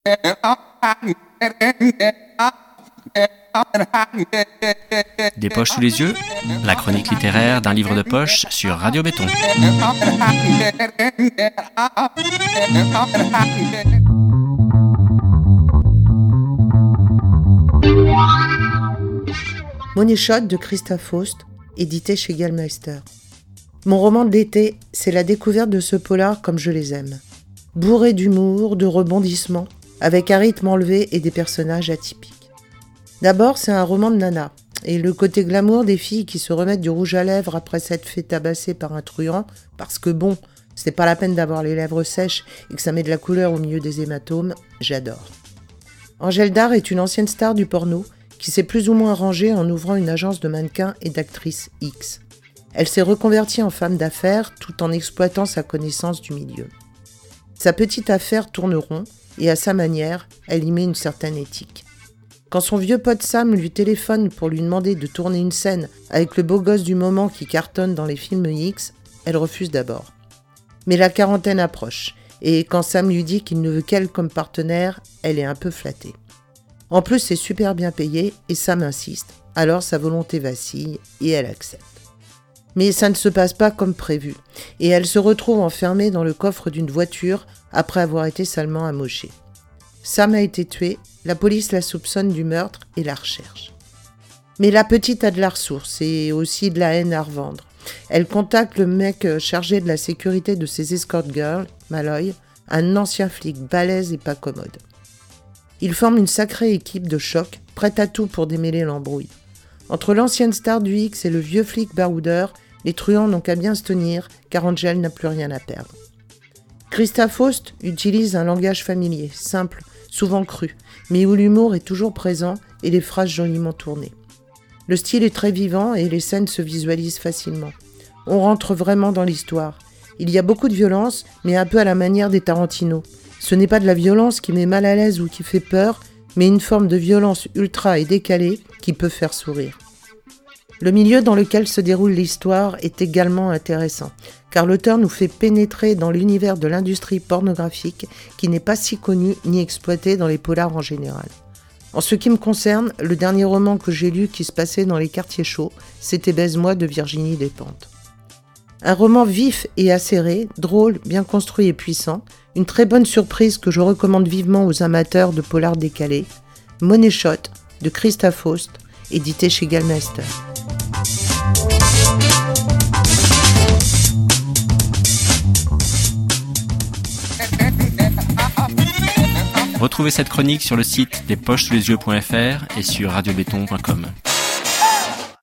Des poches sous les yeux, la chronique littéraire d'un livre de poche sur Radio Béton. Money Shot de Christa Faust, édité chez Gallmeister. Mon roman de l'été, c'est la découverte de ce polar comme je les aime. Bourré d'humour, de rebondissements, avec un rythme enlevé et des personnages atypiques. D'abord, c'est un roman de nana, et le côté glamour des filles qui se remettent du rouge à lèvres après s'être fait tabasser par un truand, parce que bon, c'est pas la peine d'avoir les lèvres sèches et que ça met de la couleur au milieu des hématomes, j'adore. Angèle Dard est une ancienne star du porno qui s'est plus ou moins rangée en ouvrant une agence de mannequins et d'actrices X. Elle s'est reconvertie en femme d'affaires tout en exploitant sa connaissance du milieu. Sa petite affaire tourne rond et à sa manière, elle y met une certaine éthique. Quand son vieux pote Sam lui téléphone pour lui demander de tourner une scène avec le beau gosse du moment qui cartonne dans les films X, elle refuse d'abord. Mais la quarantaine approche, et quand Sam lui dit qu'il ne veut qu'elle comme partenaire, elle est un peu flattée. En plus, c'est super bien payé, et Sam insiste, alors sa volonté vacille, et elle accepte. Mais ça ne se passe pas comme prévu, et elle se retrouve enfermée dans le coffre d'une voiture après avoir été salement amochée. Sam a été tué, la police la soupçonne du meurtre et la recherche. Mais la petite a de la ressource et aussi de la haine à revendre. Elle contacte le mec chargé de la sécurité de ses escort girls, Malloy, un ancien flic balèze et pas commode. Ils forment une sacrée équipe de choc, prête à tout pour démêler l'embrouille. Entre l'ancienne star du X et le vieux flic baroudeur, les truands n'ont qu'à bien se tenir, car Angel n'a plus rien à perdre. Christa Faust utilise un langage familier, simple, souvent cru, mais où l'humour est toujours présent et les phrases joliment tournées. Le style est très vivant et les scènes se visualisent facilement. On rentre vraiment dans l'histoire. Il y a beaucoup de violence, mais un peu à la manière des Tarantino. Ce n'est pas de la violence qui met mal à l'aise ou qui fait peur, mais une forme de violence ultra et décalée qui peut faire sourire. Le milieu dans lequel se déroule l'histoire est également intéressant, car l'auteur nous fait pénétrer dans l'univers de l'industrie pornographique qui n'est pas si connu ni exploité dans les polars en général. En ce qui me concerne, le dernier roman que j'ai lu qui se passait dans les quartiers chauds, c'était Baise-moi de Virginie Despentes. Un roman vif et acéré, drôle, bien construit et puissant, une très bonne surprise que je recommande vivement aux amateurs de polars décalés, Money Shot de Christa Faust, édité chez Gallmeister. Retrouvez cette chronique sur le site lespochessouslesyeux.fr et sur radiobéton.com.